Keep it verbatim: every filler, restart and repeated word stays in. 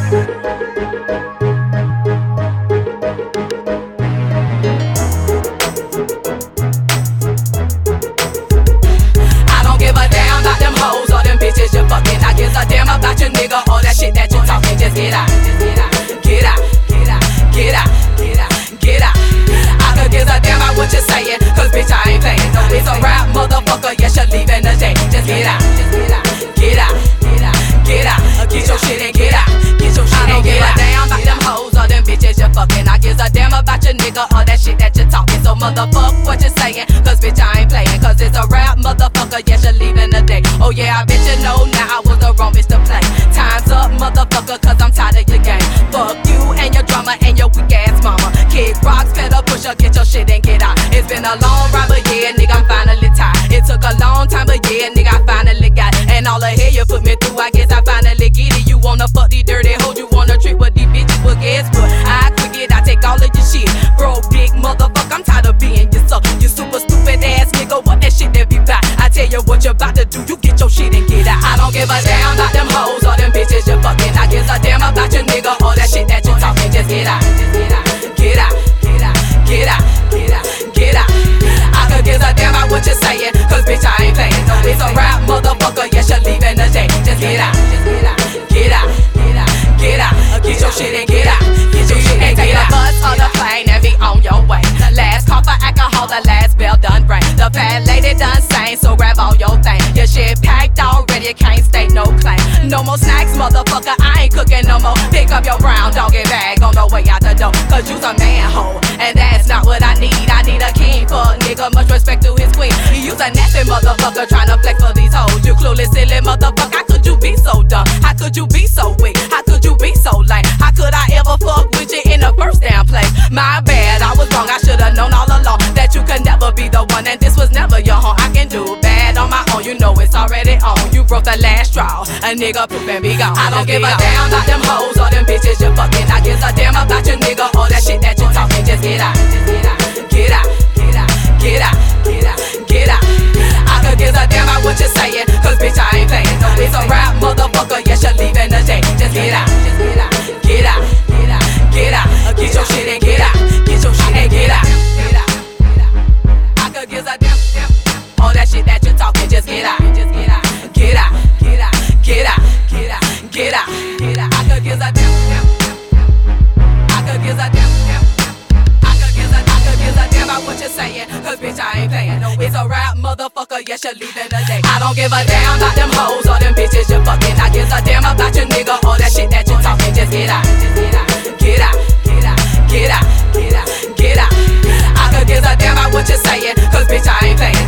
don't give a damn about them hoes or them bitches you fucking. I give a damn about your nigga or that shit that you talking. Just get out, get out, get out, get out, get out, get out, get out. I could give a damn about what you're saying, cause bitch I ain't playing. No, it's a rap motherfucker, yes you're leaving the day. Just get out, just get out, get out, get out, get out. Get your shit and get out, get your shit and get out. I don't give a damn about them hoes or them bitches you fucking. I give a damn about your nigga or that shit that you talking. So motherfuck what you're saying, cause bitch I ain't playing. Cause it's a rap motherfucker, yes you're leaving the day. Oh yeah, I bet you know now I was the wrong bitch to play. Time's up motherfucker, cause I'm tired of your game. Fuck you and your drama and your weak ass mama. Kick rocks, pedal pusher, get your shit and get out. It's been a long ride but yeah nigga I'm finally tired. It took a long time but yeah nigga I finally got it. And all the hell you put me through I guess I finally get it. You wanna fuck these dirty hoes, you wanna trip with these bitches, well guess what? I quit it, I take all of your shit. Broke big motherfucker, I'm tired of being your suck. You super stupid ass nigga, what that shit that be back? I tell you what you about to do, you get your shit and get out. I don't give a damn about them hoes or them bitches you fucking. I give a damn about your nigga or that shit that you talking. Just get out, just get out, get out, get out, get out, get out, get out. I could give a damn about what you're saying, cause bitch I ain't playing. No, it's a rap motherfucker, yes you're leaving the day. Just get out, just get out, get out, get out, get out. Get your shit and get out, get your shit and get out. Take the bus or the plane and be on your way. Last call for alcohol, the last bell done ring. The fat lady done sang, so grab all your thing. Your shit packed already, can't state no claim. No more snacks, motherfucker, I ain't cooking no more. Pick up your brown doggy bag on the way out the door. Cause you's a manhole, and that's not what I need. I need a king fuck nigga, much respect to his queen. You's a nasty motherfucker, tryna flex for these hoes. You clueless, silly motherfucker, how could you be so dumb? How could you be so weak? How could you be so lame? How could I ever fuck with you in the first damn place? My bad, I was wrong, I should've known all along that you could never be the one, and this was never your home. I can do bad on my own, you know it's already on. You broke the last straw, a nigga poop and be gone. I don't give a damn about them hoes or them bitches you fucking. I give a damn about your nigga or that shit that you talking. Just get out, just get out, get out, get out, get out, get out, get out. I could give a damn about what you're saying, cause bitch I ain't playing. No, it's a rap motherfucker, yes you're leaving the day. Just get out, just get out, get out, get out, get out. Get your shit and get out, get your shit and get out, get out. I could give a damn, damn, all that shit that you talking. Just get out, just get out, get out, get out, get out, get out, get out, get out. I could give a damn, damn. I could give a damn, damn. I could give a, I could give a damn about what you're saying, cause bitch I ain't playing. No, it's a rap motherfucker, yes you're leaving the day. I don't give a damn about them hoes or them bitches you fucking. I give a damn about your nigga or that shit that you talking. Just get out, just get out, get out, get out, get out, get out, get out. I could give a damn about what you're saying, cause bitch I ain't playing.